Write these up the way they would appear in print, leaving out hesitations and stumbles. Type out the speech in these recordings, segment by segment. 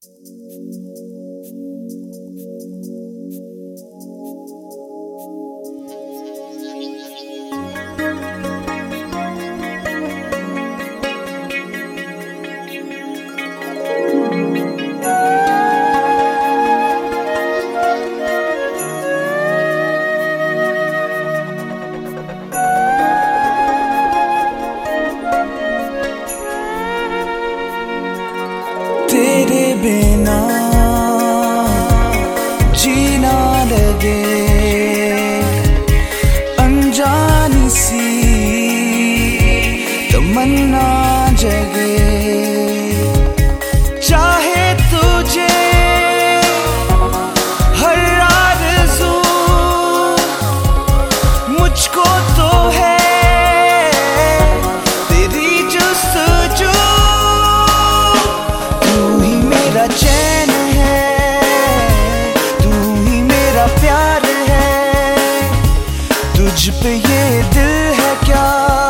तेरे बिना जीना लगे, अनजानी सी तमन्ना जगे। चाहे तुझे हर आरज़ू, मुझको तो है तेरी जुस्तजू। चैन है, तू ही मेरा प्यार है, तुझ पे ये दिल है क्या,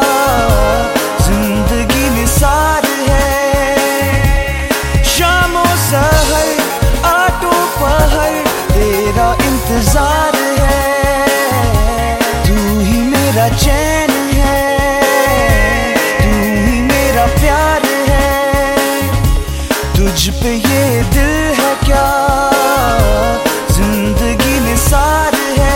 जिंदगी निसार है। शामो सहर आटो पहर तेरा इंतजार है, तू ही मेरा चैन है, तू ही मेरा प्यार है, तुझ पे ये दिल है क्या, जिंदगी निसार है।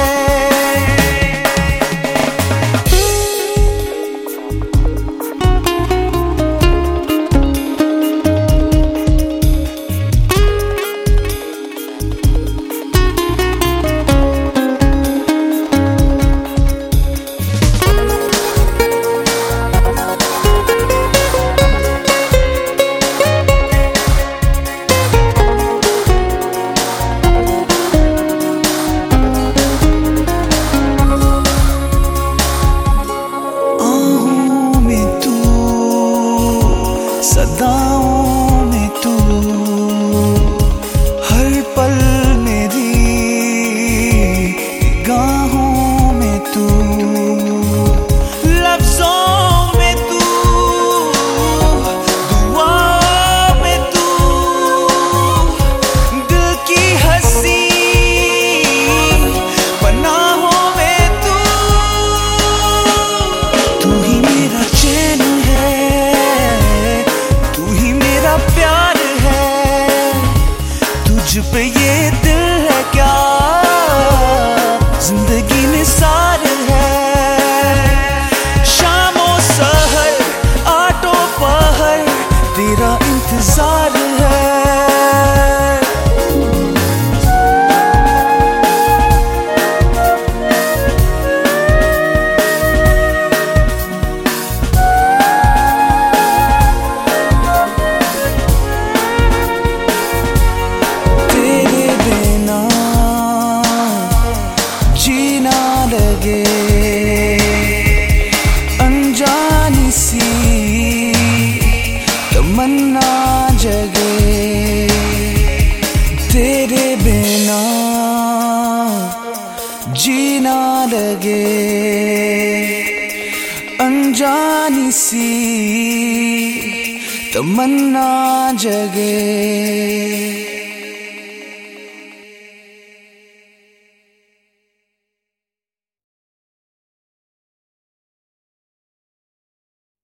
सदाओं में तू, हर पल मेरी निगाहों में तू, लफ्जों में तू, दुआओं में तू, दिल की हंसी पनाहों में तू। तू ही मेरा चैन है, प्यार है, तुझ पे ये दिल है क्या, जिंदगी निसार है। शामो सहर आटो पहर तेरा इंतजार है। अनजानी सी तमन्ना जगे, तेरे बिना जीना लगे, अनजानी सी तमन्ना जगे।